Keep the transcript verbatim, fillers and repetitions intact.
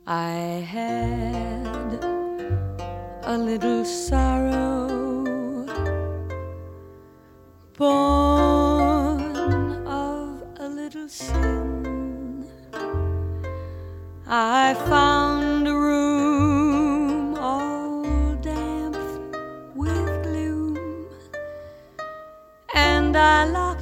I had a little sorrow, born of a little sin. I found a room all damp with gloom, and I locked